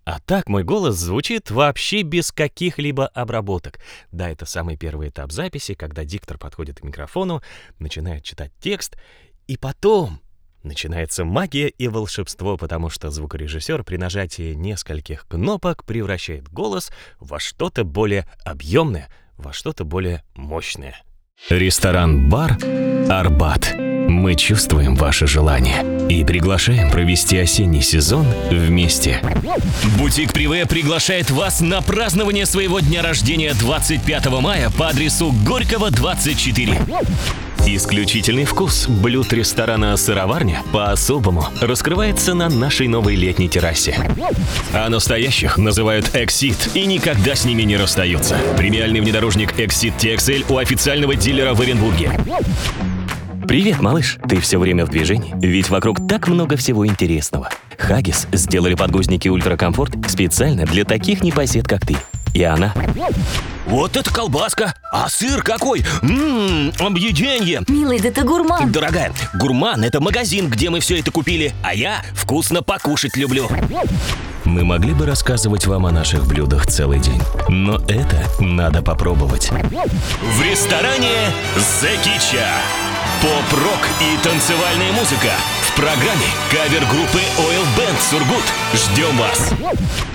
А так мой голос звучит вообще без каких-либо обработок. Да, это самый первый этап записи, когда диктор подходит к микрофону, начинает читать текст, и потом начинается магия и волшебство, потому что звукорежиссер при нажатии нескольких кнопок превращает голос во что-то более объемное, во что-то более мощное. Ресторан-бар «Арбат». Мы чувствуем ваше желание и приглашаем провести осенний сезон вместе. Бутик Приве приглашает вас на празднование своего дня рождения 25 мая по адресу Горького, 24. Исключительный вкус блюд ресторана «Сыроварня» по-особому раскрывается на нашей новой летней террасе. А настоящих называют «Эксид» и никогда с ними не расстаются. Премиальный внедорожник «Эксид TXL» у официального дилера в Оренбурге. Привет, малыш. Ты все время в движении, ведь вокруг так много всего интересного. Huggies сделали подгузники ультракомфорт специально для таких непосед, как ты. И она... Вот это колбаска! А сыр какой! Объеденье! Милый, да ты гурман! Дорогая, гурман — это магазин, где мы все это купили, а я вкусно покушать люблю. Мы могли бы рассказывать вам о наших блюдах целый день, но это надо попробовать. В ресторане «Зекича». Поп-рок и танцевальная музыка. В программе кавер-группы Oil Band Сургут. Ждем вас!